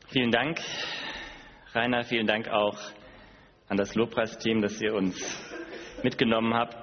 Vielen Dank, Rainer. Vielen Dank auch an das Lobpreisteam, dass ihr uns mitgenommen habt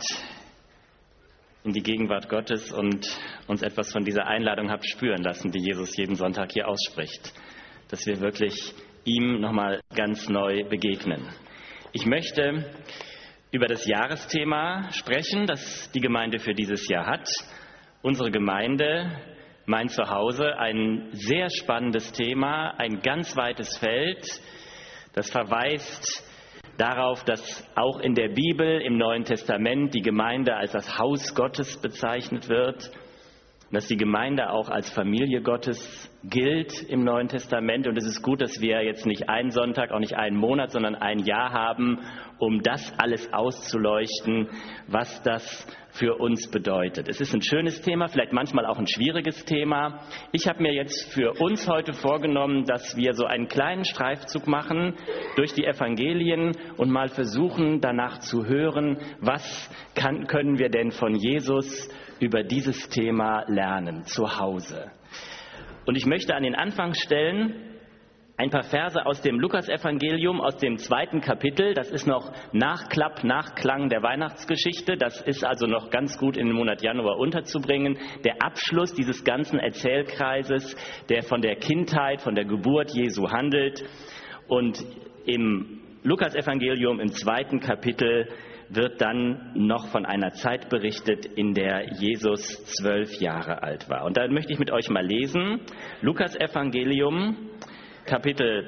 in die Gegenwart Gottes und uns etwas von dieser Einladung habt spüren lassen, die Jesus jeden Sonntag hier ausspricht, dass wir wirklich ihm nochmal ganz neu begegnen. Ich möchte über das Jahresthema sprechen, das die Gemeinde für dieses Jahr hat. Unsere Gemeinde, mein Zuhause, ein sehr spannendes Thema, ein ganz weites Feld, das verweist darauf, dass auch in der Bibel, im Neuen Testament, die Gemeinde als das Haus Gottes bezeichnet wird, dass die Gemeinde auch als Familie Gottes gilt im Neuen Testament. Und es ist gut, dass wir jetzt nicht einen Sonntag, auch nicht einen Monat, sondern ein Jahr haben, um das alles auszuleuchten, was das für uns bedeutet. Es ist ein schönes Thema, vielleicht manchmal auch ein schwieriges Thema. Ich habe mir jetzt für uns heute vorgenommen, dass wir so einen kleinen Streifzug machen durch die Evangelien und mal versuchen, danach zu hören, was können wir denn von Jesus über dieses Thema lernen, zu Hause. Und ich möchte an den Anfang stellen ein paar Verse aus dem Lukasevangelium, aus dem 2. Kapitel. Das ist noch Nachklang der Weihnachtsgeschichte. Das ist also noch ganz gut in den Monat Januar unterzubringen. Der Abschluss dieses ganzen Erzählkreises, der von der Kindheit, von der Geburt Jesu handelt. Und im Lukasevangelium im 2. Kapitel wird dann noch von einer Zeit berichtet, in der Jesus 12 Jahre alt war. Und da möchte ich mit euch mal lesen. Lukasevangelium, Kapitel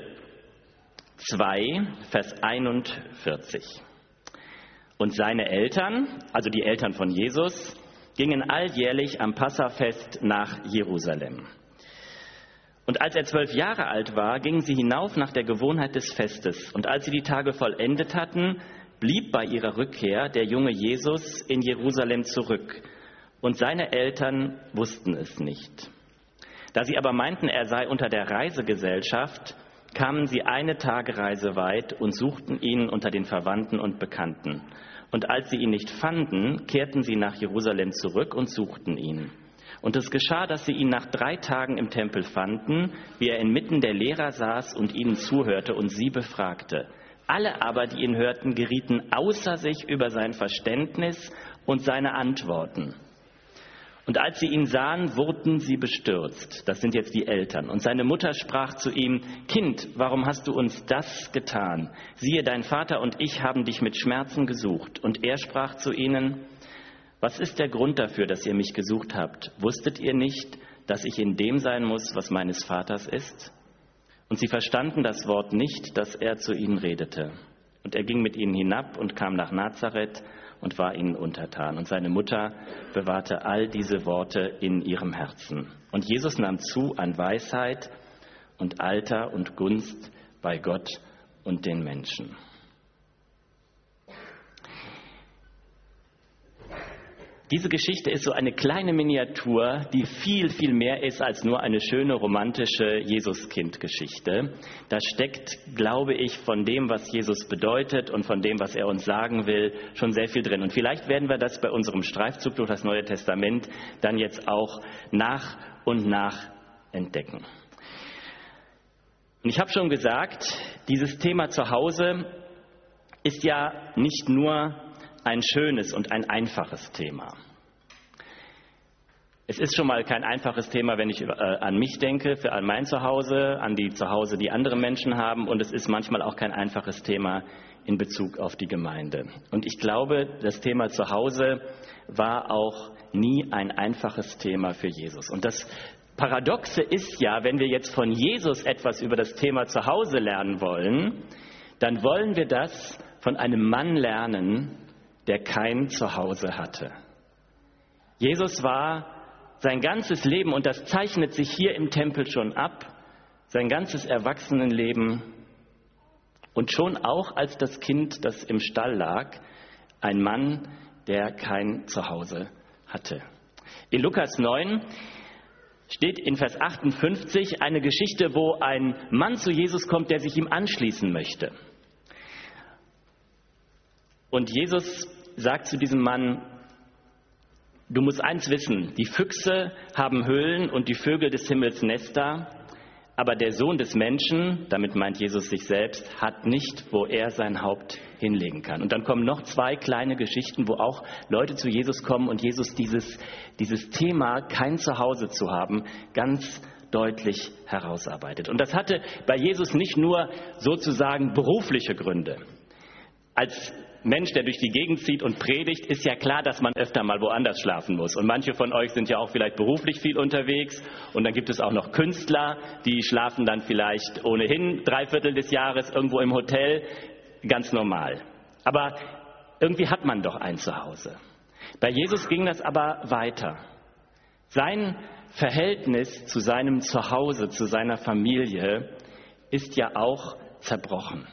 2, Vers 41. Und seine Eltern, also die Eltern von Jesus, gingen alljährlich am Passafest nach Jerusalem. Und als er 12 Jahre alt war, gingen sie hinauf nach der Gewohnheit des Festes. Und als sie die Tage vollendet hatten, blieb bei ihrer Rückkehr der junge Jesus in Jerusalem zurück. Und seine Eltern wussten es nicht. Da sie aber meinten, er sei unter der Reisegesellschaft, kamen sie eine Tagereise weit und suchten ihn unter den Verwandten und Bekannten. Und als sie ihn nicht fanden, kehrten sie nach Jerusalem zurück und suchten ihn. Und es geschah, dass sie ihn nach 3 Tagen im Tempel fanden, wie er inmitten der Lehrer saß und ihnen zuhörte und sie befragte. Alle aber, die ihn hörten, gerieten außer sich über sein Verständnis und seine Antworten. Und als sie ihn sahen, wurden sie bestürzt. Das sind jetzt die Eltern. Und seine Mutter sprach zu ihm: Kind, warum hast du uns das getan? Siehe, dein Vater und ich haben dich mit Schmerzen gesucht. Und er sprach zu ihnen: Was ist der Grund dafür, dass ihr mich gesucht habt? Wusstet ihr nicht, dass ich in dem sein muss, was meines Vaters ist? Und sie verstanden das Wort nicht, das er zu ihnen redete. Und er ging mit ihnen hinab und kam nach Nazareth und war ihnen untertan. Und seine Mutter bewahrte all diese Worte in ihrem Herzen. Und Jesus nahm zu an Weisheit und Alter und Gunst bei Gott und den Menschen. Diese Geschichte ist so eine kleine Miniatur, die viel, viel mehr ist als nur eine schöne romantische Jesuskind-Geschichte. Da steckt, glaube ich, von dem, was Jesus bedeutet und von dem, was er uns sagen will, schon sehr viel drin. Und vielleicht werden wir das bei unserem Streifzug durch das Neue Testament dann jetzt auch nach und nach entdecken. Und ich habe schon gesagt, dieses Thema Zuhause ist ja nicht nur ein schönes und ein einfaches Thema. Es ist schon mal kein einfaches Thema, wenn ich an mich denke, an mein Zuhause, an die Zuhause, die andere Menschen haben. Und es ist manchmal auch kein einfaches Thema in Bezug auf die Gemeinde. Und ich glaube, das Thema Zuhause war auch nie ein einfaches Thema für Jesus. Und das Paradoxe ist ja, wenn wir jetzt von Jesus etwas über das Thema Zuhause lernen wollen, dann wollen wir das von einem Mann lernen, der kein Zuhause hatte. Jesus war sein ganzes Leben, und das zeichnet sich hier im Tempel schon ab, sein ganzes Erwachsenenleben und schon auch als das Kind, das im Stall lag, ein Mann, der kein Zuhause hatte. In Lukas 9 steht in Vers 58 eine Geschichte, wo ein Mann zu Jesus kommt, der sich ihm anschließen möchte. Und Jesus sagt zu diesem Mann: Du musst eins wissen, die Füchse haben Höhlen und die Vögel des Himmels Nester, Aber der Sohn des Menschen, damit meint Jesus sich selbst, hat nicht, wo er sein Haupt hinlegen kann. Und dann kommen noch 2 kleine Geschichten, wo auch Leute zu Jesus kommen und Jesus dieses Thema, kein Zuhause zu haben, ganz deutlich herausarbeitet. Und das hatte bei Jesus nicht nur sozusagen berufliche Gründe. Als Mensch, der durch die Gegend zieht und predigt, ist ja klar, dass man öfter mal woanders schlafen muss. Und manche von euch sind ja auch vielleicht beruflich viel unterwegs. Und dann gibt es auch noch Künstler, die schlafen dann vielleicht ohnehin 3/4 des Jahres irgendwo im Hotel. Ganz normal. Aber irgendwie hat man doch ein Zuhause. Bei Jesus ging das aber weiter. Sein Verhältnis zu seinem Zuhause, zu seiner Familie, ist ja auch zerbrochen.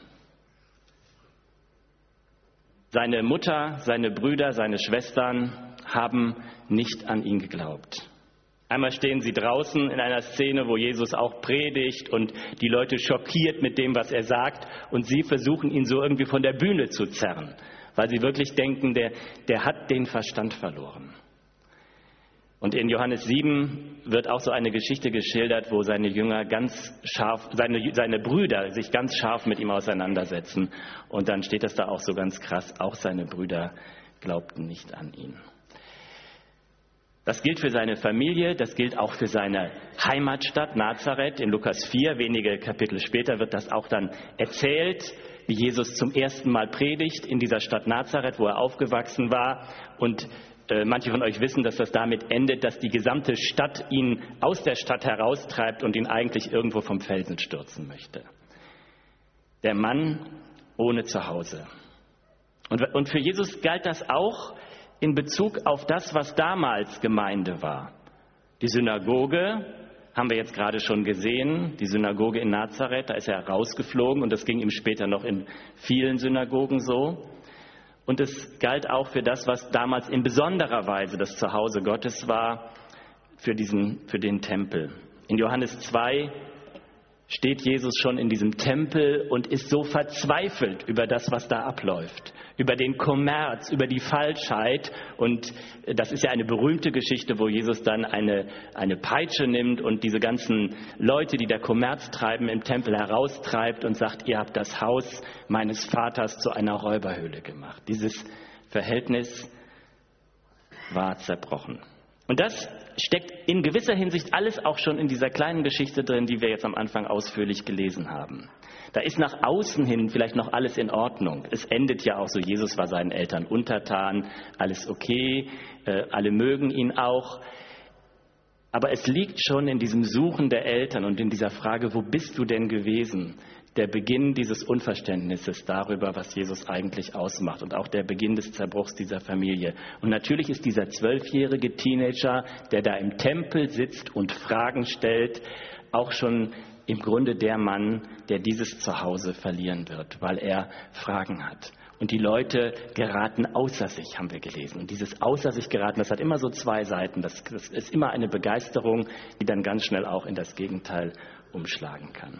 Seine Mutter, seine Brüder, seine Schwestern haben nicht an ihn geglaubt. Einmal stehen sie draußen in einer Szene, wo Jesus auch predigt und die Leute schockiert mit dem, was er sagt. Und sie versuchen, ihn so irgendwie von der Bühne zu zerren, weil sie wirklich denken, der hat den Verstand verloren. Und in Johannes 7 wird auch so eine Geschichte geschildert, wo seine Jünger ganz scharf, seine Brüder sich ganz scharf mit ihm auseinandersetzen. Und dann steht das da auch so ganz krass, auch seine Brüder glaubten nicht an ihn. Das gilt für seine Familie, das gilt auch für seine Heimatstadt Nazareth. In Lukas 4, wenige Kapitel später, wird das auch dann erzählt, wie Jesus zum ersten Mal predigt in dieser Stadt Nazareth, wo er aufgewachsen war. Und manche von euch wissen, dass das damit endet, dass die gesamte Stadt ihn aus der Stadt heraustreibt und ihn eigentlich irgendwo vom Felsen stürzen möchte. Der Mann ohne Zuhause. Und für Jesus galt das auch in Bezug auf das, was damals Gemeinde war. Die Synagoge, haben wir jetzt gerade schon gesehen, die Synagoge in Nazareth, da ist er rausgeflogen und das ging ihm später noch in vielen Synagogen so. Und es galt auch für das, was damals in besonderer Weise das Zuhause Gottes war, für den Tempel. In Johannes 2 steht Jesus schon in diesem Tempel und ist so verzweifelt über das, was da abläuft, über den Kommerz, über die Falschheit. Und das ist ja eine berühmte Geschichte, wo Jesus dann eine Peitsche nimmt und diese ganzen Leute, die da Kommerz treiben, im Tempel heraustreibt und sagt, ihr habt das Haus meines Vaters zu einer Räuberhöhle gemacht. Dieses Verhältnis war zerbrochen. Und das steckt in gewisser Hinsicht alles auch schon in dieser kleinen Geschichte drin, die wir jetzt am Anfang ausführlich gelesen haben. Da ist nach außen hin vielleicht noch alles in Ordnung. Es endet ja auch so, Jesus war seinen Eltern untertan, alles okay, alle mögen ihn auch. Aber es liegt schon in diesem Suchen der Eltern und in dieser Frage, wo bist du denn gewesen? Der Beginn dieses Unverständnisses darüber, was Jesus eigentlich ausmacht und auch der Beginn des Zerbruchs dieser Familie. Und natürlich ist dieser 12-jährige Teenager, der da im Tempel sitzt und Fragen stellt, auch schon im Grunde der Mann, der dieses Zuhause verlieren wird, weil er Fragen hat. Und die Leute geraten außer sich, haben wir gelesen. Und dieses außer sich geraten, das hat immer so 2 Seiten. Das ist immer eine Begeisterung, die dann ganz schnell auch in das Gegenteil umschlagen kann.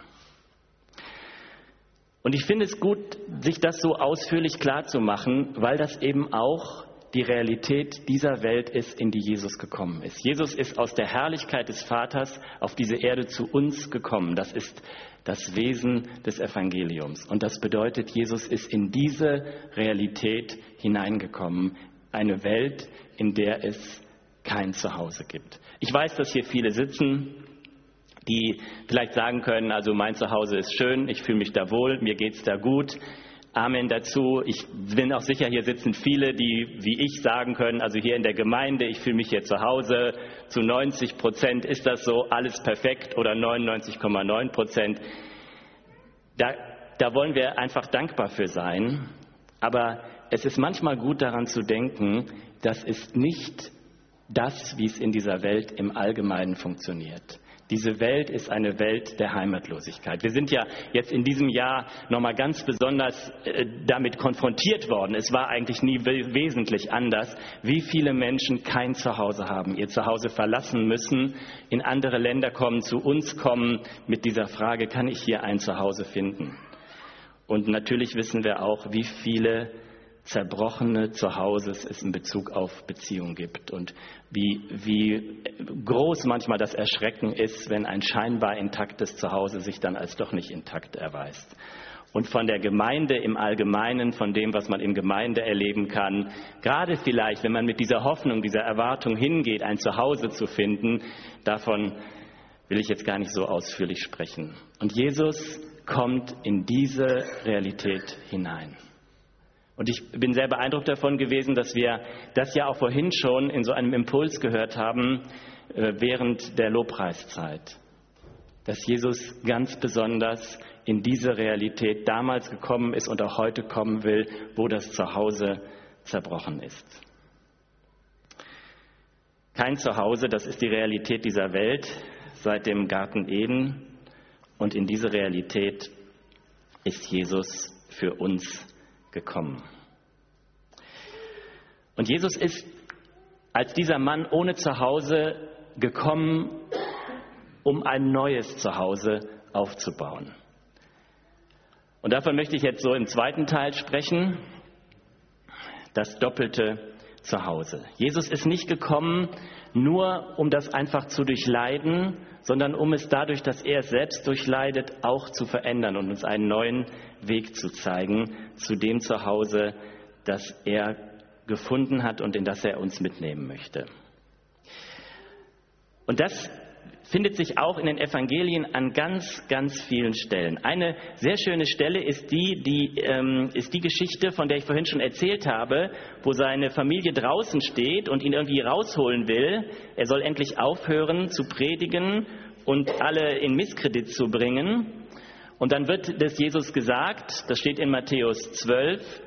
Und ich finde es gut, sich das so ausführlich klar zu machen, weil das eben auch die Realität dieser Welt ist, in die Jesus gekommen ist. Jesus ist aus der Herrlichkeit des Vaters auf diese Erde zu uns gekommen. Das ist das Wesen des Evangeliums. Und das bedeutet, Jesus ist in diese Realität hineingekommen. Eine Welt, in der es kein Zuhause gibt. Ich weiß, dass hier viele sitzen, die vielleicht sagen können, also mein Zuhause ist schön, ich fühle mich da wohl, mir geht's da gut. Amen dazu. Ich bin auch sicher, hier sitzen viele, die wie ich sagen können, also hier in der Gemeinde, ich fühle mich hier zu Hause, zu 90% ist das so, alles perfekt oder 99,9%. Da wollen wir einfach dankbar für sein. Aber es ist manchmal gut daran zu denken, das ist nicht das, wie es in dieser Welt im Allgemeinen funktioniert. Diese Welt ist eine Welt der Heimatlosigkeit. Wir sind ja jetzt in diesem Jahr nochmal ganz besonders damit konfrontiert worden. Es war eigentlich nie wesentlich anders, wie viele Menschen kein Zuhause haben, ihr Zuhause verlassen müssen, in andere Länder kommen, zu uns kommen mit dieser Frage, kann ich hier ein Zuhause finden? Und natürlich wissen wir auch, wie viele zerbrochene Zuhauses es in Bezug auf Beziehung gibt und wie groß manchmal das Erschrecken ist, wenn ein scheinbar intaktes Zuhause sich dann als doch nicht intakt erweist. Und von der Gemeinde im Allgemeinen, von dem, was man in Gemeinde erleben kann, gerade vielleicht, wenn man mit dieser Hoffnung, dieser Erwartung hingeht, ein Zuhause zu finden, davon will ich jetzt gar nicht so ausführlich sprechen. Und Jesus kommt in diese Realität hinein. Und ich bin sehr beeindruckt davon gewesen, dass wir das ja auch vorhin schon in so einem Impuls gehört haben, während der Lobpreiszeit. Dass Jesus ganz besonders in diese Realität damals gekommen ist und auch heute kommen will, wo das Zuhause zerbrochen ist. Kein Zuhause, das ist die Realität dieser Welt seit dem Garten Eden. Und in diese Realität ist Jesus für uns gekommen. Und Jesus ist als dieser Mann ohne Zuhause gekommen, um ein neues Zuhause aufzubauen. Und davon möchte ich jetzt so im zweiten Teil sprechen, das doppelte Zuhause. Jesus ist nicht gekommen, nur um das einfach zu durchleiden, sondern um es dadurch, dass er es selbst durchleidet, auch zu verändern und uns einen neuen Weg zu zeigen zu dem Zuhause, das er gefunden hat und in das er uns mitnehmen möchte. Und das findet sich auch in den Evangelien an ganz, ganz vielen Stellen. Eine sehr schöne Stelle ist die Geschichte, von der ich vorhin schon erzählt habe, wo seine Familie draußen steht und ihn irgendwie rausholen will. Er soll endlich aufhören zu predigen und alle in Misskredit zu bringen. Und dann wird das Jesus gesagt, das steht in Matthäus 12,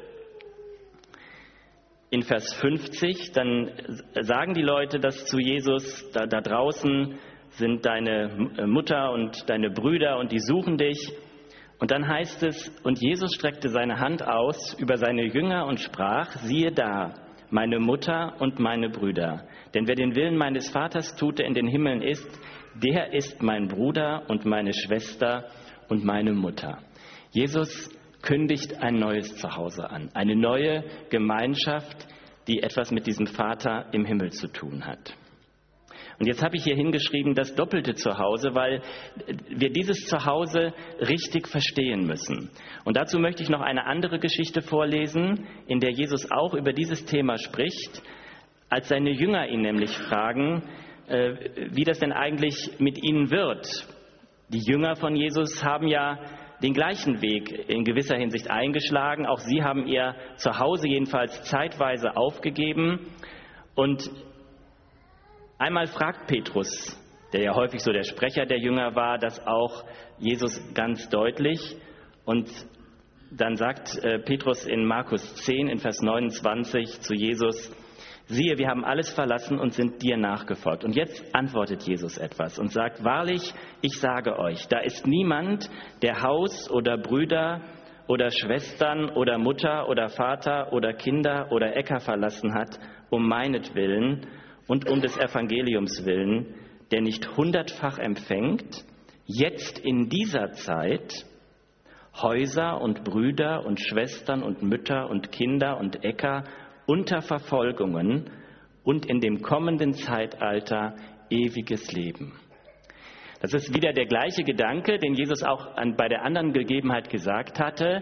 in Vers 50, dann sagen die Leute das zu Jesus, da draußen sind deine Mutter und deine Brüder und die suchen dich. Und dann heißt es, und Jesus streckte seine Hand aus über seine Jünger und sprach, siehe da, meine Mutter und meine Brüder. Denn wer den Willen meines Vaters tut, der in den Himmeln ist, der ist mein Bruder und meine Schwester und meine Mutter. Jesus kündigt ein neues Zuhause an, eine neue Gemeinschaft, die etwas mit diesem Vater im Himmel zu tun hat. Und jetzt habe ich hier hingeschrieben, das doppelte Zuhause, weil wir dieses Zuhause richtig verstehen müssen. Und dazu möchte ich noch eine andere Geschichte vorlesen, in der Jesus auch über dieses Thema spricht, als seine Jünger ihn nämlich fragen, wie das denn eigentlich mit ihnen wird. Die Jünger von Jesus haben ja den gleichen Weg in gewisser Hinsicht eingeschlagen. Auch sie haben ihr Zuhause jedenfalls zeitweise aufgegeben. Und einmal fragt Petrus, der ja häufig so der Sprecher der Jünger war, das auch Jesus ganz deutlich. Und dann sagt Petrus in Markus 10 in Vers 29 zu Jesus, siehe, wir haben alles verlassen und sind dir nachgefolgt. Und jetzt antwortet Jesus etwas und sagt, wahrlich, ich sage euch, da ist niemand, der Haus oder Brüder oder Schwestern oder Mutter oder Vater oder Kinder oder Äcker verlassen hat, um meinetwillen und um des Evangeliums willen, der nicht 100-fach empfängt, jetzt in dieser Zeit Häuser und Brüder und Schwestern und Mütter und Kinder und Äcker unter Verfolgungen und in dem kommenden Zeitalter ewiges Leben. Das ist wieder der gleiche Gedanke, den Jesus auch bei der anderen Gegebenheit gesagt hatte.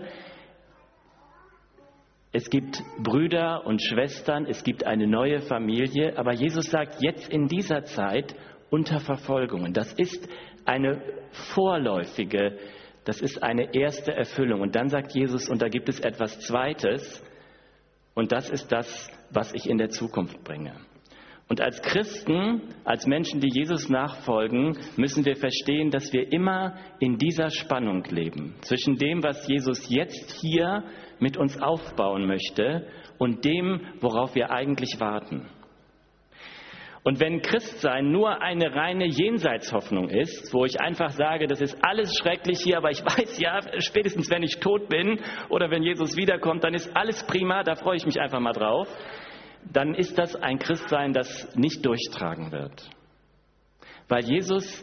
Es gibt Brüder und Schwestern, es gibt eine neue Familie, aber Jesus sagt jetzt in dieser Zeit unter Verfolgungen. Das ist eine vorläufige, das ist eine erste Erfüllung. Und dann sagt Jesus, und da gibt es etwas Zweites, und das ist das, was ich in der Zukunft bringe. Und als Christen, als Menschen, die Jesus nachfolgen, müssen wir verstehen, dass wir immer in dieser Spannung leben. Zwischen dem, was Jesus jetzt hier mit uns aufbauen möchte und dem, worauf wir eigentlich warten. Und wenn Christsein nur eine reine Jenseitshoffnung ist, wo ich einfach sage, das ist alles schrecklich hier, aber ich weiß ja, spätestens wenn ich tot bin oder wenn Jesus wiederkommt, dann ist alles prima, da freue ich mich einfach mal drauf, dann ist das ein Christsein, das nicht durchtragen wird. Weil Jesus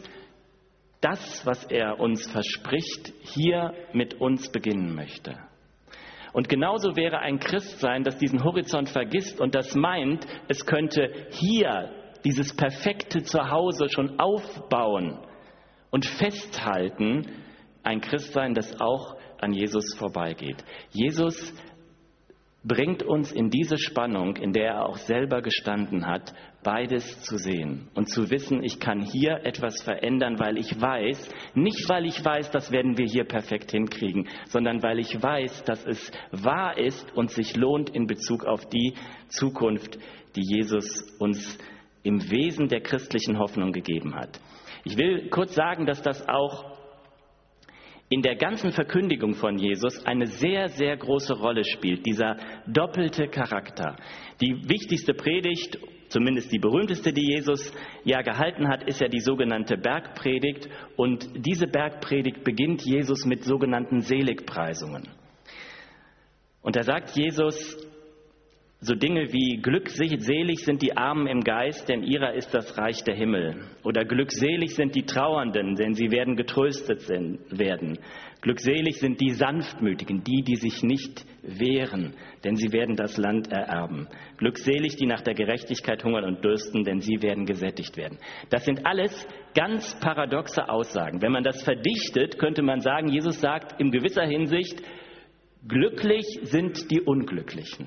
das, was er uns verspricht, hier mit uns beginnen möchte. Und genauso wäre ein Christsein, das diesen Horizont vergisst und das meint, es könnte hier dieses perfekte Zuhause schon aufbauen und festhalten, ein Christsein, das auch an Jesus vorbeigeht. Jesus bringt uns in diese Spannung, in der er auch selber gestanden hat, beides zu sehen und zu wissen, ich kann hier etwas verändern, weil ich weiß, nicht weil ich weiß, das werden wir hier perfekt hinkriegen, sondern weil ich weiß, dass es wahr ist und sich lohnt in Bezug auf die Zukunft, die Jesus uns im Wesen der christlichen Hoffnung gegeben hat. Ich will kurz sagen, dass das auch in der ganzen Verkündigung von Jesus eine sehr, sehr große Rolle spielt, dieser doppelte Charakter. Die wichtigste Predigt, zumindest die berühmteste, die Jesus ja gehalten hat, ist ja die sogenannte Bergpredigt. Und diese Bergpredigt beginnt Jesus mit sogenannten Seligpreisungen. Und da sagt Jesus so Dinge wie: Glückselig sind die Armen im Geist, denn ihrer ist das Reich der Himmel. Oder glückselig sind die Trauernden, denn sie werden getröstet werden. Glückselig sind die Sanftmütigen, die sich nicht wehren, denn sie werden das Land ererben. Glückselig, die nach der Gerechtigkeit hungern und dürsten, denn sie werden gesättigt werden. Das sind alles ganz paradoxe Aussagen. Wenn man das verdichtet, könnte man sagen, Jesus sagt in gewisser Hinsicht, glücklich sind die Unglücklichen.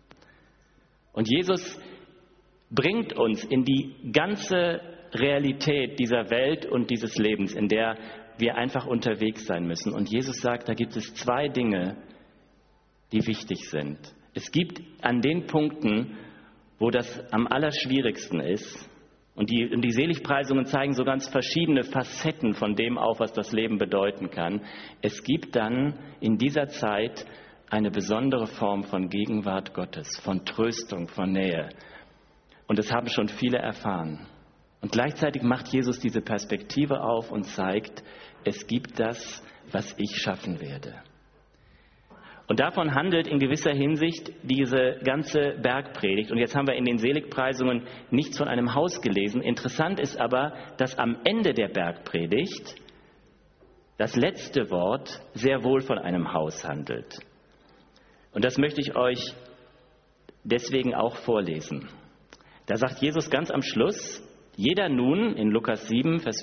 Und Jesus bringt uns in die ganze Realität dieser Welt und dieses Lebens, in der wir einfach unterwegs sein müssen. Und Jesus sagt, da gibt es zwei Dinge, die wichtig sind. Es gibt an den Punkten, wo das am allerschwierigsten ist, und die Seligpreisungen zeigen so ganz verschiedene Facetten von dem auf, was das Leben bedeuten kann. Es gibt dann in dieser Zeit eine besondere Form von Gegenwart Gottes, von Tröstung, von Nähe. Und das haben schon viele erfahren. Und gleichzeitig macht Jesus diese Perspektive auf und zeigt, es gibt das, was ich schaffen werde. Und davon handelt in gewisser Hinsicht diese ganze Bergpredigt. Und jetzt haben wir in den Seligpreisungen nichts von einem Haus gelesen. Interessant ist aber, dass am Ende der Bergpredigt das letzte Wort sehr wohl von einem Haus handelt. Und das möchte ich euch deswegen auch vorlesen. Da sagt Jesus ganz am Schluss, jeder nun, in Matthäus 7, Vers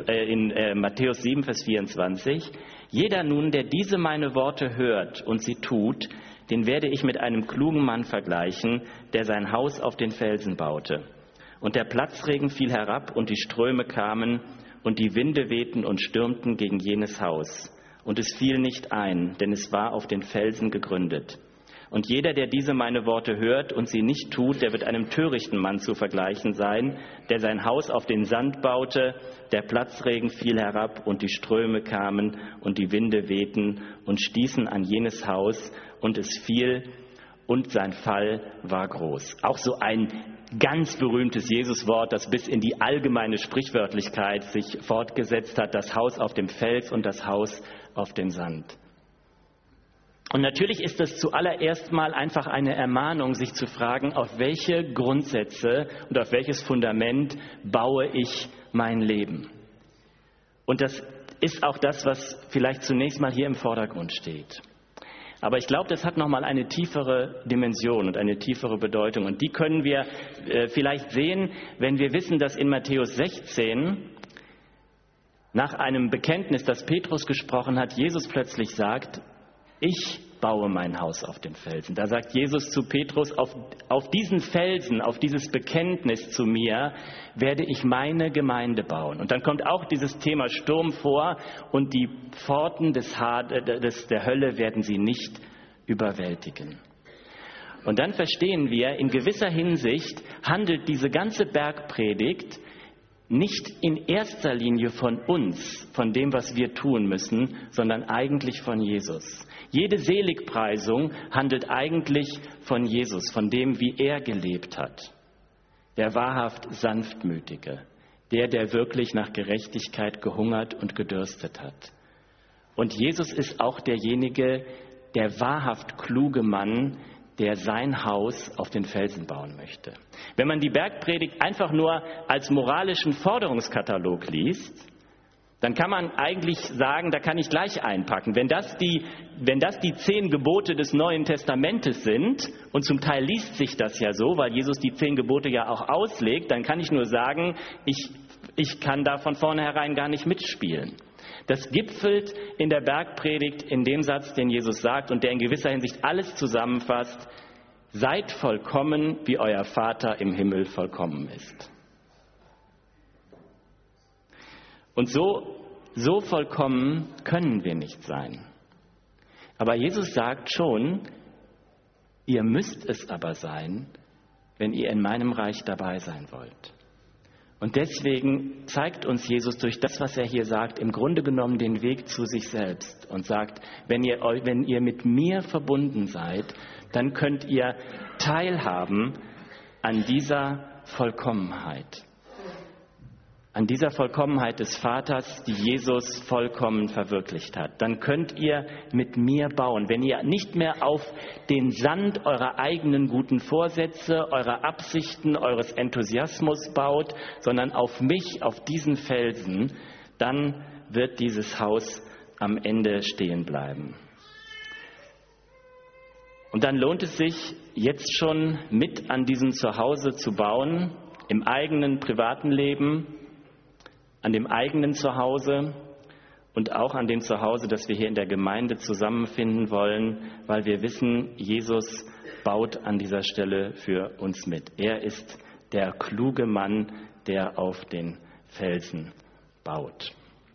24, jeder nun, der diese meine Worte hört und sie tut, den werde ich mit einem klugen Mann vergleichen, der sein Haus auf den Felsen baute. Und der Platzregen fiel herab und die Ströme kamen und die Winde wehten und stürmten gegen jenes Haus. Und es fiel nicht ein, denn es war auf den Felsen gegründet. Und jeder, der diese meine Worte hört und sie nicht tut, der wird einem törichten Mann zu vergleichen sein, der sein Haus auf den Sand baute, der Platzregen fiel herab und die Ströme kamen und die Winde wehten und stießen an jenes Haus und es fiel und sein Fall war groß. Auch so ein ganz berühmtes Jesuswort, das bis in die allgemeine Sprichwörtlichkeit sich fortgesetzt hat, das Haus auf dem Fels und das Haus auf dem Sand. Und natürlich ist es zuallererst mal einfach eine Ermahnung, sich zu fragen, auf welche Grundsätze und auf welches Fundament baue ich mein Leben. Und das ist auch das, was vielleicht zunächst mal hier im Vordergrund steht. Aber ich glaube, das hat nochmal eine tiefere Dimension und eine tiefere Bedeutung. Und die können wir vielleicht sehen, wenn wir wissen, dass in Matthäus 16 nach einem Bekenntnis, das Petrus gesprochen hat, Jesus plötzlich sagt, ich baue mein Haus auf den Felsen. Da sagt Jesus zu Petrus, auf diesen Felsen, auf dieses Bekenntnis zu mir, werde ich meine Gemeinde bauen. Und dann kommt auch dieses Thema Sturm vor und die Pforten der Hölle werden sie nicht überwältigen. Und dann verstehen wir, in gewisser Hinsicht handelt diese ganze Bergpredigt nicht in erster Linie von uns, von dem, was wir tun müssen, sondern eigentlich von Jesus. Jede Seligpreisung handelt eigentlich von Jesus, von dem, wie er gelebt hat. Der wahrhaft Sanftmütige, der wirklich nach Gerechtigkeit gehungert und gedürstet hat. Und Jesus ist auch derjenige, der wahrhaft kluge Mann, der sein Haus auf den Felsen bauen möchte. Wenn man die Bergpredigt einfach nur als moralischen Forderungskatalog liest, dann kann man eigentlich sagen, da kann ich gleich einpacken. Wenn das die 10 Gebote des Neuen Testamentes sind, und zum Teil liest sich das ja so, weil Jesus die 10 Gebote ja auch auslegt, dann kann ich nur sagen, ich kann da von vornherein gar nicht mitspielen. Das gipfelt in der Bergpredigt in dem Satz, den Jesus sagt und der in gewisser Hinsicht alles zusammenfasst: Seid vollkommen, wie euer Vater im Himmel vollkommen ist. Und so vollkommen können wir nicht sein. Aber Jesus sagt schon, ihr müsst es aber sein, wenn ihr in meinem Reich dabei sein wollt. Und deswegen zeigt uns Jesus durch das, was er hier sagt, im Grunde genommen den Weg zu sich selbst und sagt, wenn ihr mit mir verbunden seid, dann könnt ihr teilhaben an dieser Vollkommenheit. An dieser Vollkommenheit des Vaters, die Jesus vollkommen verwirklicht hat. Dann könnt ihr mit mir bauen. Wenn ihr nicht mehr auf den Sand eurer eigenen guten Vorsätze, eurer Absichten, eures Enthusiasmus baut, sondern auf mich, auf diesen Felsen, dann wird dieses Haus am Ende stehen bleiben. Und dann lohnt es sich, jetzt schon mit an diesem Zuhause zu bauen, im eigenen privaten Leben, an dem eigenen Zuhause und auch an dem Zuhause, das wir hier in der Gemeinde zusammenfinden wollen, weil wir wissen, Jesus baut an dieser Stelle für uns mit. Er ist der kluge Mann, der auf den Felsen baut.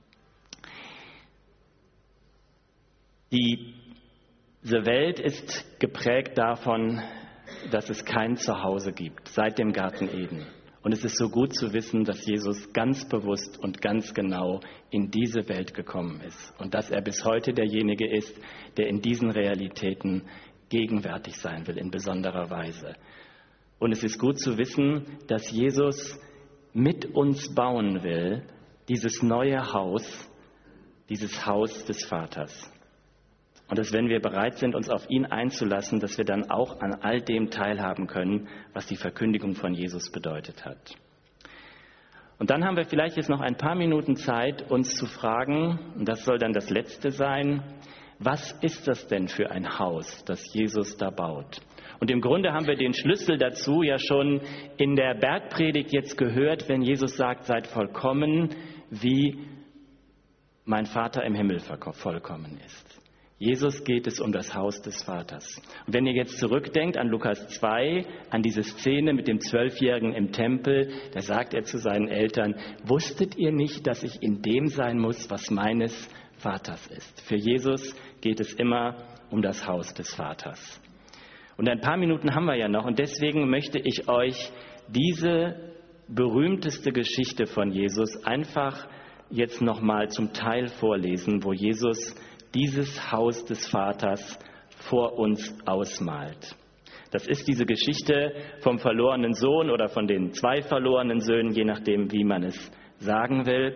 Diese Welt ist geprägt davon, dass es kein Zuhause gibt, seit dem Garten Eden. Und es ist so gut zu wissen, dass Jesus ganz bewusst und ganz genau in diese Welt gekommen ist und dass er bis heute derjenige ist, der in diesen Realitäten gegenwärtig sein will, in besonderer Weise. Und es ist gut zu wissen, dass Jesus mit uns bauen will, dieses neue Haus, dieses Haus des Vaters. Und dass, wenn wir bereit sind, uns auf ihn einzulassen, dass wir dann auch an all dem teilhaben können, was die Verkündigung von Jesus bedeutet hat. Und dann haben wir vielleicht jetzt noch ein paar Minuten Zeit, uns zu fragen, und das soll dann das Letzte sein, was ist das denn für ein Haus, das Jesus da baut? Und im Grunde haben wir den Schlüssel dazu ja schon in der Bergpredigt jetzt gehört, wenn Jesus sagt, seid vollkommen, wie mein Vater im Himmel vollkommen ist. Jesus geht es um das Haus des Vaters. Und wenn ihr jetzt zurückdenkt an Lukas 2, an diese Szene mit dem 12-Jährigen im Tempel, da sagt er zu seinen Eltern, wusstet ihr nicht, dass ich in dem sein muss, was meines Vaters ist? Für Jesus geht es immer um das Haus des Vaters. Und ein paar Minuten haben wir ja noch und deswegen möchte ich euch diese berühmteste Geschichte von Jesus einfach jetzt nochmal zum Teil vorlesen, wo Jesus dieses Haus des Vaters vor uns ausmalt. Das ist diese Geschichte vom verlorenen Sohn oder von den 2 verlorenen Söhnen, je nachdem, wie man es sagen will.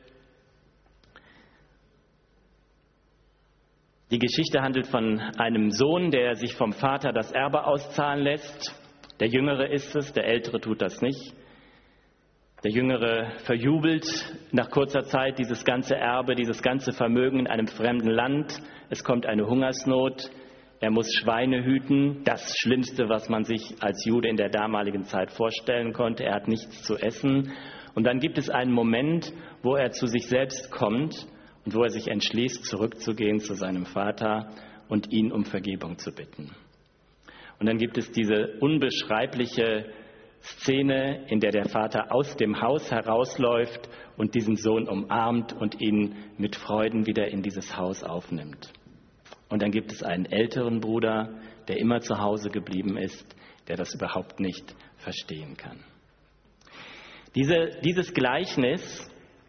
Die Geschichte handelt von einem Sohn, der sich vom Vater das Erbe auszahlen lässt. Der Jüngere ist es, der Ältere tut das nicht. Der Jüngere verjubelt nach kurzer Zeit dieses ganze Erbe, dieses ganze Vermögen in einem fremden Land. Es kommt eine Hungersnot. Er muss Schweine hüten. Das Schlimmste, was man sich als Jude in der damaligen Zeit vorstellen konnte. Er hat nichts zu essen. Und dann gibt es einen Moment, wo er zu sich selbst kommt und wo er sich entschließt, zurückzugehen zu seinem Vater und ihn um Vergebung zu bitten. Und dann gibt es diese unbeschreibliche Szene, in der der Vater aus dem Haus herausläuft und diesen Sohn umarmt und ihn mit Freuden wieder in dieses Haus aufnimmt. Und dann gibt es einen älteren Bruder, der immer zu Hause geblieben ist, der das überhaupt nicht verstehen kann. Dieses Gleichnis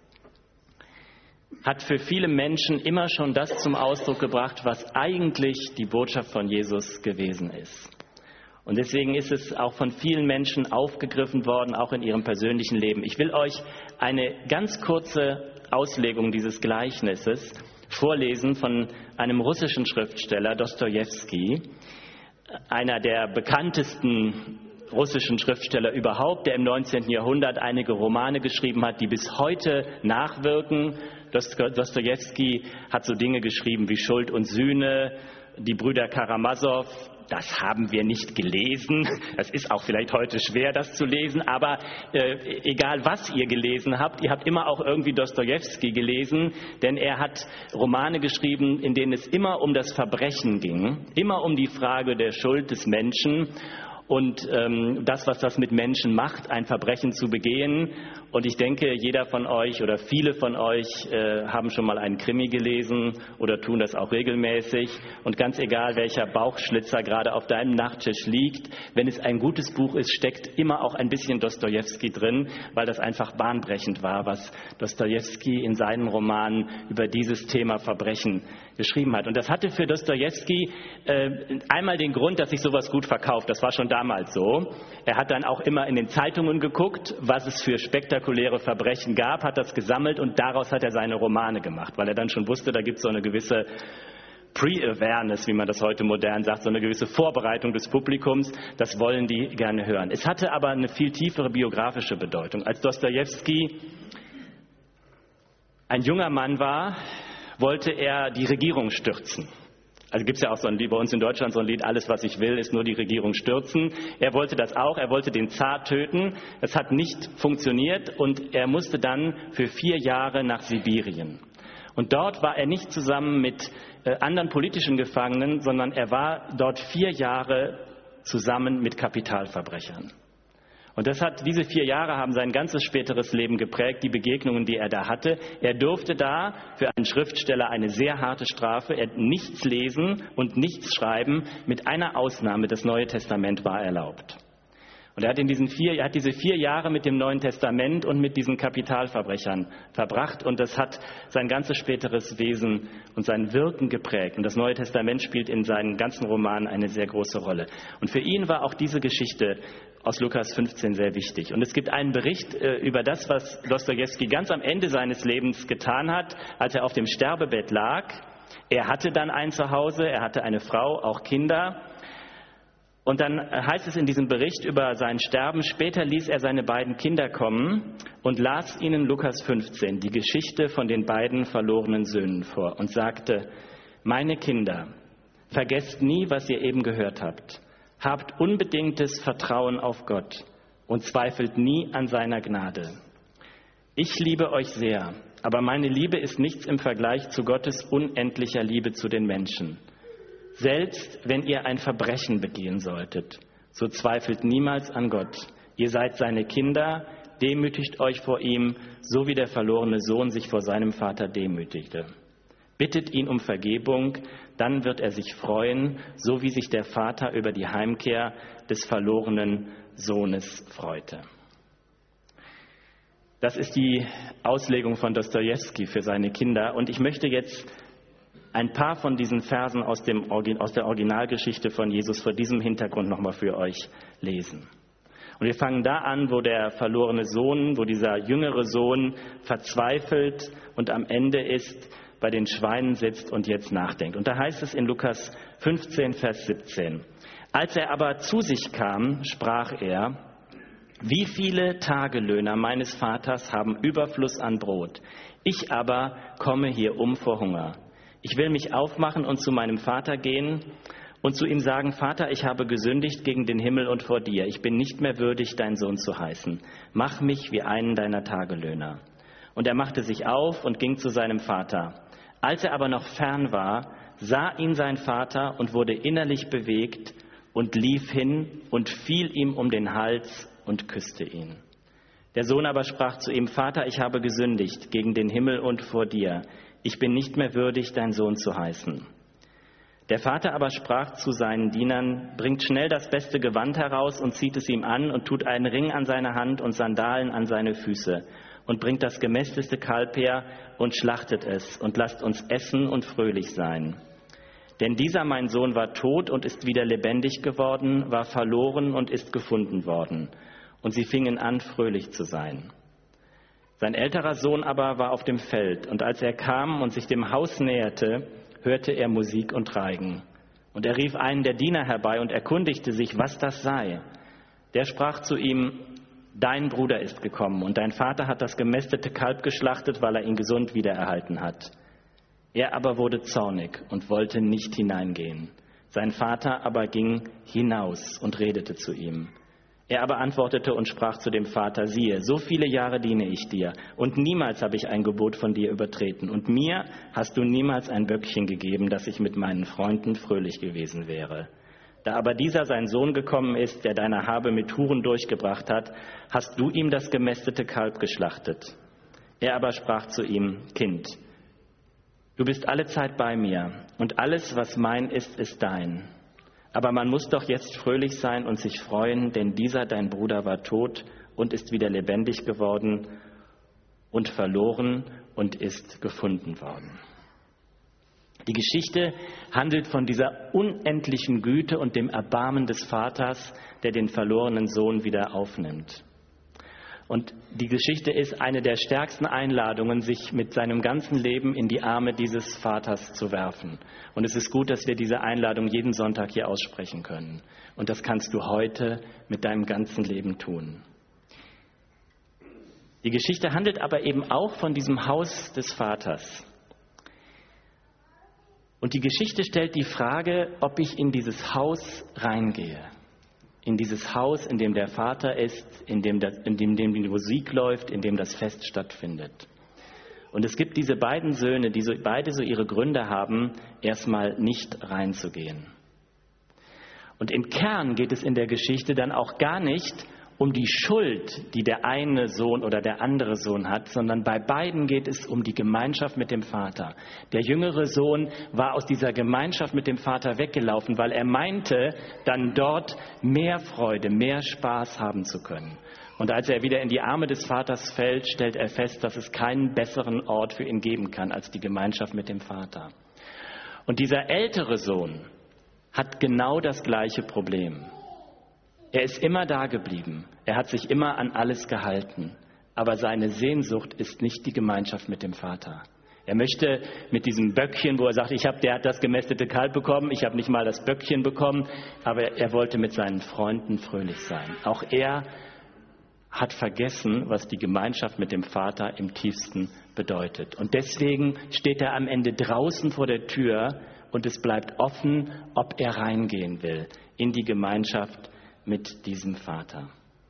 hat für viele Menschen immer schon das zum Ausdruck gebracht, was eigentlich die Botschaft von Jesus gewesen ist. Und deswegen ist es auch von vielen Menschen aufgegriffen worden, auch in ihrem persönlichen Leben. Ich will euch eine ganz kurze Auslegung dieses Gleichnisses vorlesen von einem russischen Schriftsteller, Dostojewski, einer der bekanntesten russischen Schriftsteller überhaupt, der im 19. Jahrhundert einige Romane geschrieben hat, die bis heute nachwirken. Dostojewski hat so Dinge geschrieben wie Schuld und Sühne, die Brüder Karamasow. Das haben wir nicht gelesen. Es ist auch vielleicht heute schwer, das zu lesen, aber egal was ihr gelesen habt, ihr habt immer auch irgendwie Dostojewski gelesen, denn er hat Romane geschrieben, in denen es immer um das Verbrechen ging, immer um die Frage der Schuld des Menschen und das, was das mit Menschen macht, ein Verbrechen zu begehen. Und ich denke, jeder von euch oder viele von euch haben schon mal einen Krimi gelesen oder tun das auch regelmäßig. Und ganz egal, welcher Bauchschlitzer gerade auf deinem Nachttisch liegt, wenn es ein gutes Buch ist, steckt immer auch ein bisschen Dostojewski drin, weil das einfach bahnbrechend war, was Dostojewski in seinen Romanen über dieses Thema Verbrechen geschrieben hat. Und das hatte für Dostojewski einmal den Grund, dass sich sowas gut verkauft. Das war schon damals so. Er hat dann auch immer in den Zeitungen geguckt, was es für spektakuläre Verbrechen gab, hat das gesammelt und daraus hat er seine Romane gemacht, weil er dann schon wusste, da gibt es so eine gewisse Pre-Awareness, wie man das heute modern sagt, so eine gewisse Vorbereitung des Publikums. Das wollen die gerne hören. Es hatte aber eine viel tiefere biografische Bedeutung. Als Dostojewski ein junger Mann war, wollte er die Regierung stürzen. Also gibt es ja auch so ein Lied bei uns in Deutschland, so ein Lied, alles was ich will, ist nur die Regierung stürzen. Er wollte das auch, er wollte den Zar töten. Es hat nicht funktioniert und er musste dann für 4 Jahre nach Sibirien. Und dort war er nicht zusammen mit anderen politischen Gefangenen, sondern er war dort 4 Jahre zusammen mit Kapitalverbrechern. Und diese 4 Jahre haben sein ganzes späteres Leben geprägt, die Begegnungen, die er da hatte. Er durfte da für einen Schriftsteller eine sehr harte Strafe, nichts lesen und nichts schreiben, mit einer Ausnahme, das Neue Testament war erlaubt. Und er hat diese 4 Jahre mit dem Neuen Testament und mit diesen Kapitalverbrechern verbracht und das hat sein ganzes späteres Wesen und sein Wirken geprägt. Und das Neue Testament spielt in seinen ganzen Romanen eine sehr große Rolle. Und für ihn war auch diese Geschichte aus Lukas 15 sehr wichtig. Und es gibt einen Bericht über das, was Dostojewski ganz am Ende seines Lebens getan hat, als er auf dem Sterbebett lag. Er hatte dann ein Zuhause, er hatte eine Frau, auch Kinder. Und dann heißt es in diesem Bericht über sein Sterben, später ließ er seine beiden Kinder kommen und las ihnen Lukas 15, die Geschichte von den beiden verlorenen Söhnen vor und sagte, meine Kinder, vergesst nie, was ihr eben gehört habt. Habt unbedingtes Vertrauen auf Gott und zweifelt nie an seiner Gnade. Ich liebe euch sehr, aber meine Liebe ist nichts im Vergleich zu Gottes unendlicher Liebe zu den Menschen. Selbst wenn ihr ein Verbrechen begehen solltet, so zweifelt niemals an Gott. Ihr seid seine Kinder, demütigt euch vor ihm, so wie der verlorene Sohn sich vor seinem Vater demütigte. Bittet ihn um Vergebung, dann wird er sich freuen, so wie sich der Vater über die Heimkehr des verlorenen Sohnes freute. Das ist die Auslegung von Dostojewski für seine Kinder. Und ich möchte jetzt ein paar von diesen Versen aus der Originalgeschichte von Jesus vor diesem Hintergrund nochmal für euch lesen. Und wir fangen da an, wo der verlorene Sohn, wo dieser jüngere Sohn verzweifelt und am Ende ist, bei den Schweinen sitzt und jetzt nachdenkt. Und da heißt es in Lukas 15, Vers 17. Als er aber zu sich kam, sprach er, wie viele Tagelöhner meines Vaters haben Überfluss an Brot? Ich aber komme hier um vor Hunger. Ich will mich aufmachen und zu meinem Vater gehen und zu ihm sagen, Vater, ich habe gesündigt gegen den Himmel und vor dir. Ich bin nicht mehr würdig, dein Sohn zu heißen. Mach mich wie einen deiner Tagelöhner. Und er machte sich auf und ging zu seinem Vater. Als er aber noch fern war, sah ihn sein Vater und wurde innerlich bewegt und lief hin und fiel ihm um den Hals und küsste ihn. Der Sohn aber sprach zu ihm, Vater, ich habe gesündigt gegen den Himmel und vor dir. Ich bin nicht mehr würdig, dein Sohn zu heißen. Der Vater aber sprach zu seinen Dienern, bringt schnell das beste Gewand heraus und zieht es ihm an und tut einen Ring an seine Hand und Sandalen an seine Füße und bringt das gemästete Kalb her und schlachtet es und lasst uns essen und fröhlich sein. Denn dieser mein Sohn war tot und ist wieder lebendig geworden, war verloren und ist gefunden worden. Und sie fingen an, fröhlich zu sein. Sein älterer Sohn aber war auf dem Feld, und als er kam und sich dem Haus näherte, hörte er Musik und Reigen. Und er rief einen der Diener herbei und erkundigte sich, was das sei. Der sprach zu ihm: Dein Bruder ist gekommen, und dein Vater hat das gemästete Kalb geschlachtet, weil er ihn gesund wiedererhalten hat. Er aber wurde zornig und wollte nicht hineingehen. Sein Vater aber ging hinaus und redete zu ihm. Er aber antwortete und sprach zu dem Vater: Siehe, so viele Jahre diene ich dir, und niemals habe ich ein Gebot von dir übertreten. Und mir hast du niemals ein Böckchen gegeben, dass ich mit meinen Freunden fröhlich gewesen wäre. Da aber dieser sein Sohn gekommen ist, der deine Habe mit Huren durchgebracht hat, hast du ihm das gemästete Kalb geschlachtet. Er aber sprach zu ihm: Kind, du bist alle Zeit bei mir, und alles, was mein ist, ist dein. Aber man muss doch jetzt fröhlich sein und sich freuen, denn dieser dein Bruder war tot und ist wieder lebendig geworden und verloren und ist gefunden worden. Die Geschichte handelt von dieser unendlichen Güte und dem Erbarmen des Vaters, der den verlorenen Sohn wieder aufnimmt. Und die Geschichte ist eine der stärksten Einladungen, sich mit seinem ganzen Leben in die Arme dieses Vaters zu werfen. Und es ist gut, dass wir diese Einladung jeden Sonntag hier aussprechen können. Und das kannst du heute mit deinem ganzen Leben tun. Die Geschichte handelt aber eben auch von diesem Haus des Vaters. Und die Geschichte stellt die Frage, ob ich in dieses Haus reingehe. In dieses Haus, in dem der Vater ist, in dem die Musik läuft, in dem das Fest stattfindet. Und es gibt diese beiden Söhne, die beide so ihre Gründe haben, erstmal nicht reinzugehen. Und im Kern geht es in der Geschichte dann auch gar nicht um die Schuld, die der eine Sohn oder der andere Sohn hat, sondern bei beiden geht es um die Gemeinschaft mit dem Vater. Der jüngere Sohn war aus dieser Gemeinschaft mit dem Vater weggelaufen, weil er meinte, dann dort mehr Freude, mehr Spaß haben zu können. Und als er wieder in die Arme des Vaters fällt, stellt er fest, dass es keinen besseren Ort für ihn geben kann als die Gemeinschaft mit dem Vater. Und dieser ältere Sohn hat genau das gleiche Problem. Er ist immer da geblieben. Er hat sich immer an alles gehalten. Aber seine Sehnsucht ist nicht die Gemeinschaft mit dem Vater. Er möchte mit diesem Böckchen, wo er sagt, der hat das gemästete Kalb bekommen, ich habe nicht mal das Böckchen bekommen, aber er wollte mit seinen Freunden fröhlich sein. Auch er hat vergessen, was die Gemeinschaft mit dem Vater im tiefsten bedeutet. Und deswegen steht er am Ende draußen vor der Tür und es bleibt offen, ob er reingehen will in die Gemeinschaft mit diesem Vater.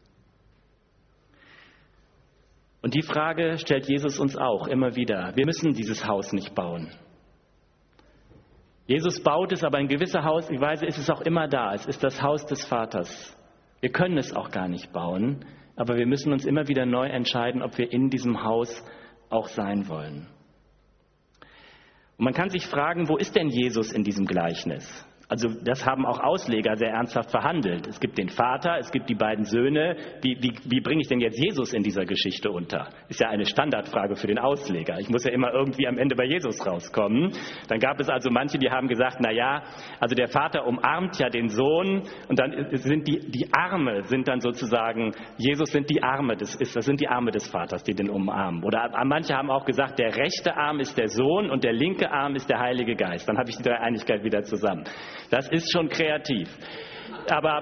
Und die Frage stellt Jesus uns auch immer wieder. Wir müssen dieses Haus nicht bauen. Jesus baut es, aber in gewisser Weise ist es auch immer da. Es ist das Haus des Vaters. Wir können es auch gar nicht bauen, aber wir müssen uns immer wieder neu entscheiden, ob wir in diesem Haus auch sein wollen. Und man kann sich fragen, wo ist denn Jesus in diesem Gleichnis? Also das haben auch Ausleger sehr ernsthaft verhandelt. Es gibt den Vater, es gibt die beiden Söhne. Wie bringe ich denn jetzt Jesus in dieser Geschichte unter? Ist ja eine Standardfrage für den Ausleger. Ich muss ja immer irgendwie am Ende bei Jesus rauskommen. Dann gab es also manche, die haben gesagt, also der Vater umarmt ja den Sohn und dann sind die Arme sind dann sozusagen, Jesus sind die Arme, das sind die Arme des Vaters, die den umarmen. Oder manche haben auch gesagt, der rechte Arm ist der Sohn und der linke Arm ist der Heilige Geist. Dann habe ich die Dreieinigkeit wieder zusammen. Das ist schon kreativ. Aber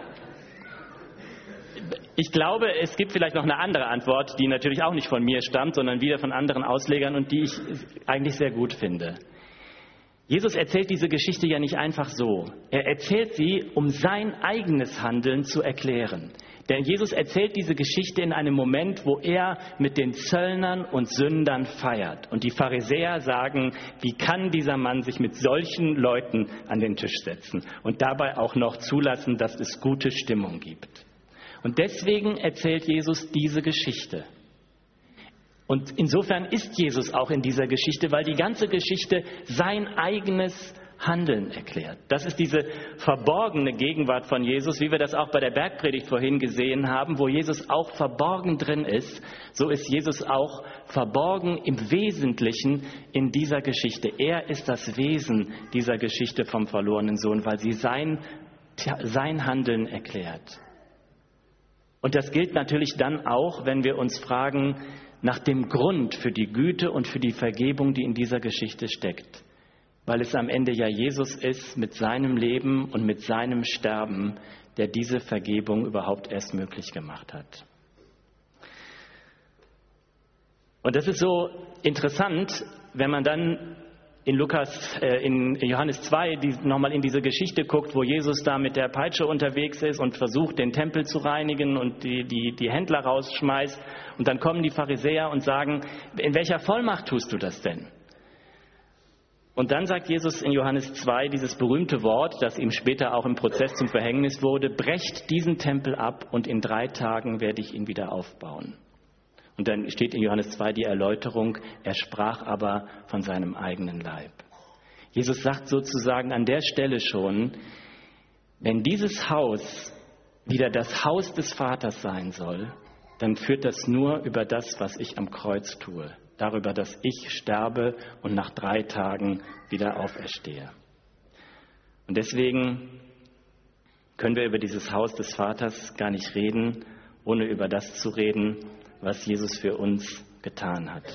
ich glaube, es gibt vielleicht noch eine andere Antwort, die natürlich auch nicht von mir stammt, sondern wieder von anderen Auslegern und die ich eigentlich sehr gut finde. Jesus erzählt diese Geschichte ja nicht einfach so. Er erzählt sie, um sein eigenes Handeln zu erklären. Denn Jesus erzählt diese Geschichte in einem Moment, wo er mit den Zöllnern und Sündern feiert. Und die Pharisäer sagen, wie kann dieser Mann sich mit solchen Leuten an den Tisch setzen und dabei auch noch zulassen, dass es gute Stimmung gibt. Und deswegen erzählt Jesus diese Geschichte. Und insofern ist Jesus auch in dieser Geschichte, weil die ganze Geschichte sein eigenes Handeln erklärt. Das ist diese verborgene Gegenwart von Jesus, wie wir das auch bei der Bergpredigt vorhin gesehen haben, wo Jesus auch verborgen drin ist. So ist Jesus auch verborgen im Wesentlichen in dieser Geschichte. Er ist das Wesen dieser Geschichte vom verlorenen Sohn, weil sie sein Handeln erklärt. Und das gilt natürlich dann auch, wenn wir uns fragen nach dem Grund für die Güte und für die Vergebung, die in dieser Geschichte steckt. Weil es am Ende ja Jesus ist mit seinem Leben und mit seinem Sterben, der diese Vergebung überhaupt erst möglich gemacht hat. Und das ist so interessant, wenn man dann in Johannes 2 nochmal in diese Geschichte guckt, wo Jesus da mit der Peitsche unterwegs ist und versucht, den Tempel zu reinigen und die Händler rausschmeißt. Und dann kommen die Pharisäer und sagen, in welcher Vollmacht tust du das denn? Und dann sagt Jesus in Johannes 2 dieses berühmte Wort, das ihm später auch im Prozess zum Verhängnis wurde: Brecht diesen Tempel ab und in 3 Tagen werde ich ihn wieder aufbauen. Und dann steht in Johannes 2 die Erläuterung, er sprach aber von seinem eigenen Leib. Jesus sagt sozusagen an der Stelle schon, wenn dieses Haus wieder das Haus des Vaters sein soll, dann führt das nur über das, was ich am Kreuz tue. Darüber, dass ich sterbe und nach 3 Tagen wieder auferstehe. Und deswegen können wir über dieses Haus des Vaters gar nicht reden, ohne über das zu reden, was Jesus für uns getan hat.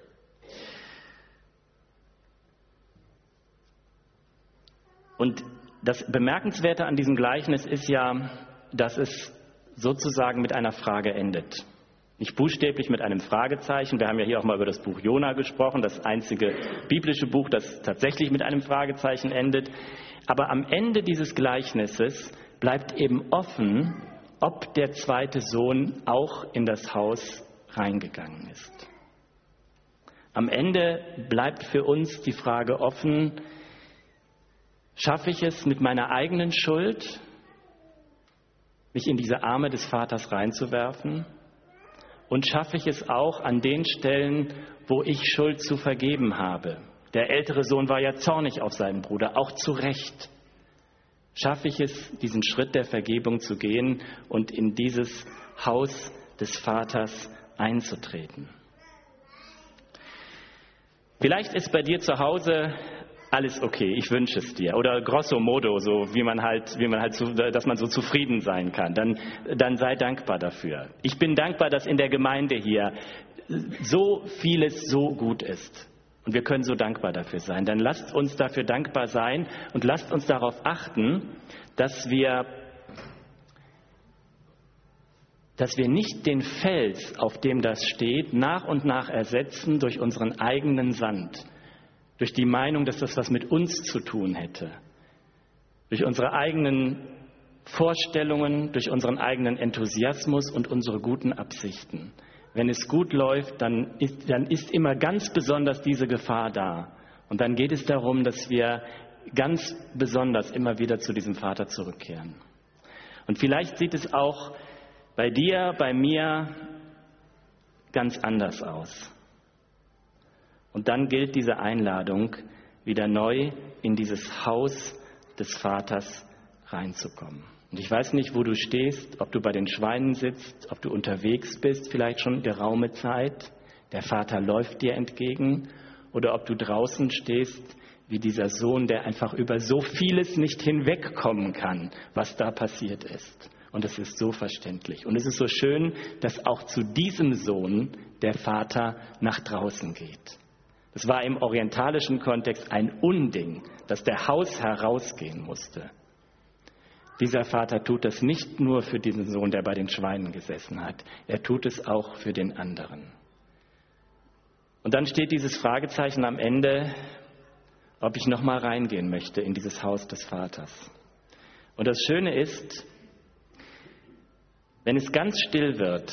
Und das Bemerkenswerte an diesem Gleichnis ist ja, dass es sozusagen mit einer Frage endet. Nicht buchstäblich mit einem Fragezeichen. Wir haben ja hier auch mal über das Buch Jona gesprochen, das einzige biblische Buch, das tatsächlich mit einem Fragezeichen endet. Aber am Ende dieses Gleichnisses bleibt eben offen, ob der zweite Sohn auch in das Haus reingegangen ist. Am Ende bleibt für uns die Frage offen, schaffe ich es mit meiner eigenen Schuld, mich in diese Arme des Vaters reinzuwerfen? Und schaffe ich es auch an den Stellen, wo ich Schuld zu vergeben habe? Der ältere Sohn war ja zornig auf seinen Bruder, auch zu Recht. Schaffe ich es, diesen Schritt der Vergebung zu gehen und in dieses Haus des Vaters einzutreten? Vielleicht ist bei dir zu Hause alles okay, ich wünsche es dir. Oder grosso modo, so dass man so zufrieden sein kann. Dann sei dankbar dafür. Ich bin dankbar, dass in der Gemeinde hier so vieles so gut ist. Und wir können so dankbar dafür sein. Dann lasst uns dafür dankbar sein und lasst uns darauf achten, dass wir nicht den Fels, auf dem das steht, nach und nach ersetzen durch unseren eigenen Sand. Durch die Meinung, dass das was mit uns zu tun hätte. Durch unsere eigenen Vorstellungen, durch unseren eigenen Enthusiasmus und unsere guten Absichten. Wenn es gut läuft, dann ist immer ganz besonders diese Gefahr da. Und dann geht es darum, dass wir ganz besonders immer wieder zu diesem Vater zurückkehren. Und vielleicht sieht es auch bei dir, bei mir ganz anders aus. Und dann gilt diese Einladung, wieder neu in dieses Haus des Vaters reinzukommen. Und ich weiß nicht, wo du stehst, ob du bei den Schweinen sitzt, ob du unterwegs bist, vielleicht schon geraume Zeit. Der Vater läuft dir entgegen. Oder ob du draußen stehst, wie dieser Sohn, der einfach über so vieles nicht hinwegkommen kann, was da passiert ist. Und es ist so verständlich. Und es ist so schön, dass auch zu diesem Sohn der Vater nach draußen geht. Es war im orientalischen Kontext ein Unding, dass der Hausherr rausgehen musste. Dieser Vater tut das nicht nur für diesen Sohn, der bei den Schweinen gesessen hat. Er tut es auch für den anderen. Und dann steht dieses Fragezeichen am Ende, ob ich nochmal reingehen möchte in dieses Haus des Vaters. Und das Schöne ist, wenn es ganz still wird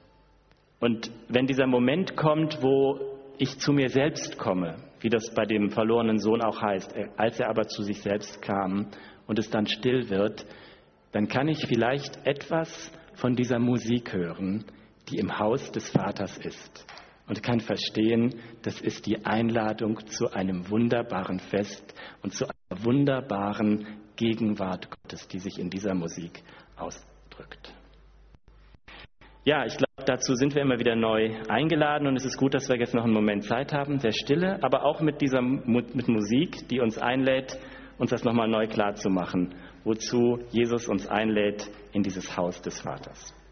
und wenn dieser Moment kommt, wo ich zu mir selbst komme, wie das bei dem verlorenen Sohn auch heißt, als er aber zu sich selbst kam und es dann still wird, dann kann ich vielleicht etwas von dieser Musik hören, die im Haus des Vaters ist. Und kann verstehen, das ist die Einladung zu einem wunderbaren Fest und zu einer wunderbaren Gegenwart Gottes, die sich in dieser Musik ausdrückt. Ja, ich glaube, dazu sind wir immer wieder neu eingeladen und es ist gut, dass wir jetzt noch einen Moment Zeit haben, der Stille, aber auch mit Musik, die uns einlädt, uns das nochmal neu klar zu machen, wozu Jesus uns einlädt in dieses Haus des Vaters.